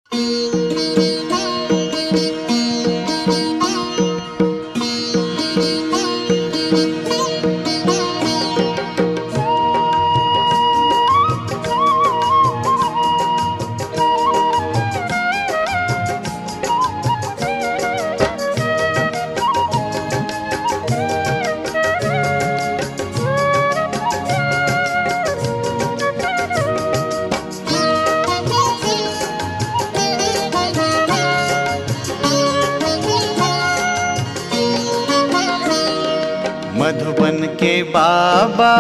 मधुबन के बाबा,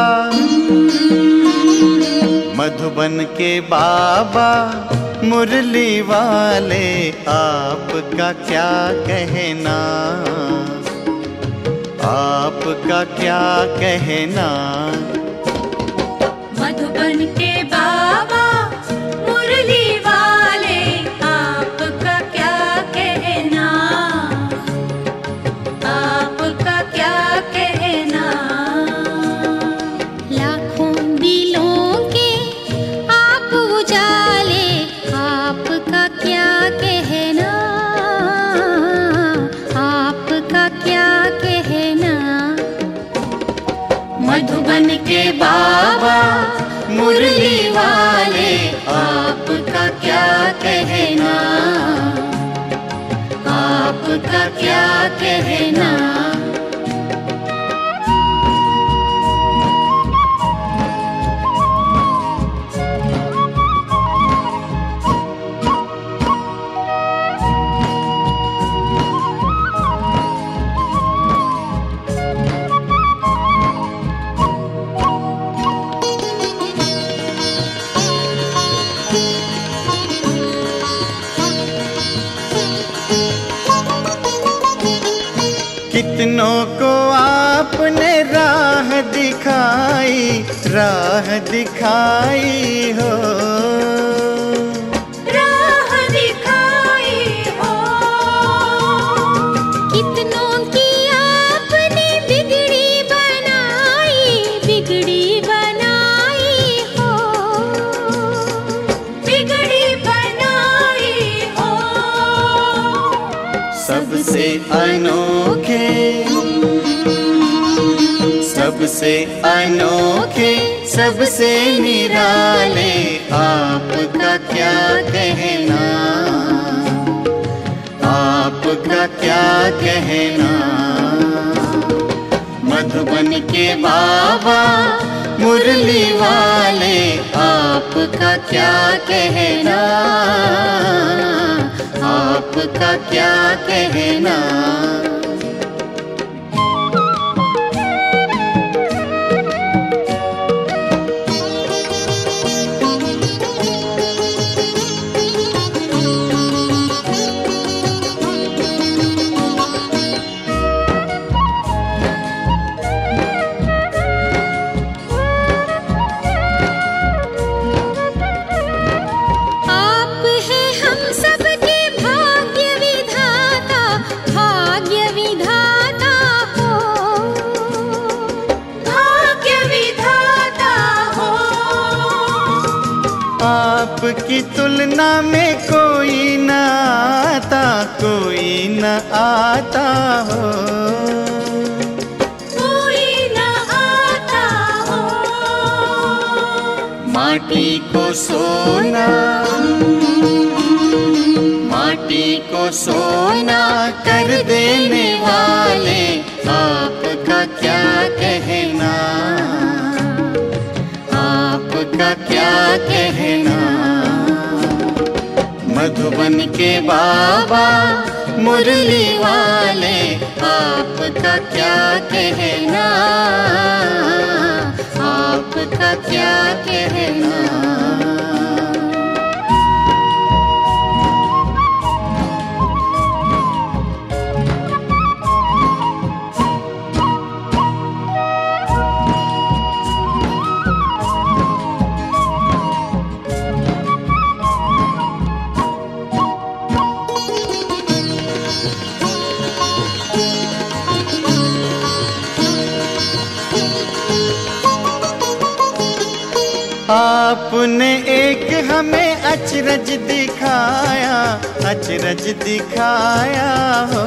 मधुबन के बाबा मुरली वाले, आपका क्या कहना, आपका क्या कहना। मधुबन के बाबा मुरली वाले, आपका क्या कहना, आपका क्या कहना। लाखों दिलों के आप उजाले, आपका क्या कहना, आपका क्या कहना। मधुबन के बाबा मुरली वाले, आपका क्या कहना, आपका क्या कहना। कितनों को आपने राह दिखाई, राह दिखाई हो, राह दिखाई हो। कितनों की आपने बिगड़ी बनाई, बिगड़ी बनाई हो, बिगड़ी बनाई हो। सबसे अनोखे, सबसे अनोखे, सबसे निराले, आपका क्या कहना, आपका क्या कहना। मधुबन के बाबा मुरली वाले, आपका क्या कहना, आपका क्या कहना। आप हैं हम सबके भाग्य विधाता, भाग्य विधाता हो, भाग्य विधाता हो। आपकी तुलना में कोई न आता, कोई न आता हो, कोई न आता हो। माटी को सोना, माटी को सोना कर देने वाले, आपका क्या कहना, आपका क्या कहना। मधुबन के बाबा मुरली वाले, आपका क्या कहना, आपका क्या कहना। आप आपने एक हमें अचरज दिखाया, अचरज दिखाया हो,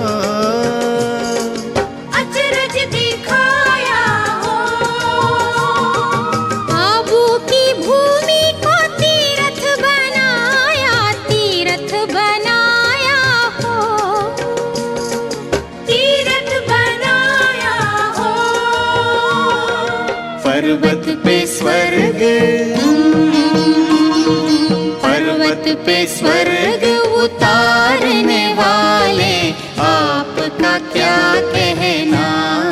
अचरज दिखाया हो। आबू की भूमि को तीर्थ बनाया, तीर्थ बनाया हो, तीर्थ बनाया हो। पर्वत पे स्वर्ग, पर्वत पे स्वर्ग उतारने वाले आपका क्या कहना,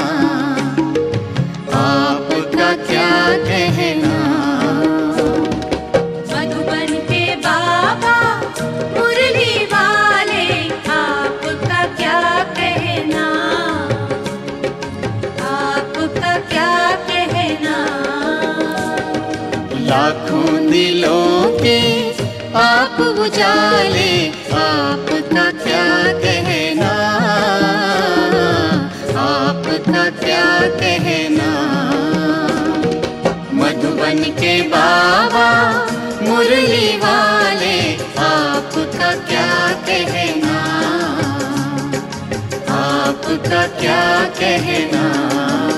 आपका क्या कहना। मधुबन के बाबा मुरली वाले आपका क्या कहना, आपका क्या कहना। लाखों दिलों के आप उजाले, आपका क्या कहना, आपका क्या कहना। मधुबन के बाबा मुरली वाले आपका क्या कहना, आपका क्या कहना।